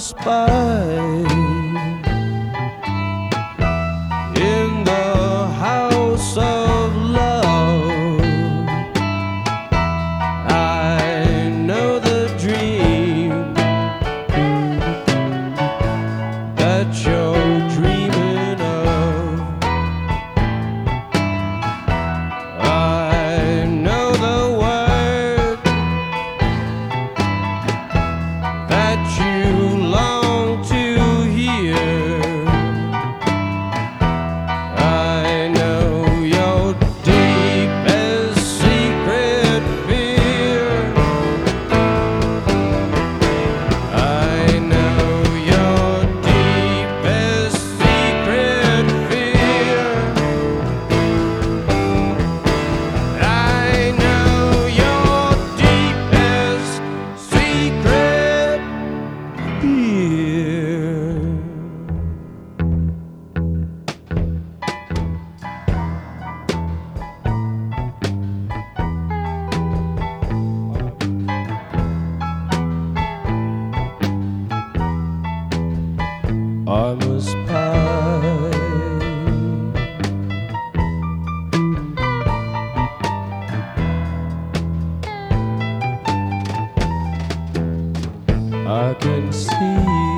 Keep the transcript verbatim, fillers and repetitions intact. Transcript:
spy in the house of love. I know the dream that you're dreaming of. I know the word that you long to hear. I know your deepest secret fear. I know your deepest secret fear. I know your deepest secret fear. I'm a spy. I can see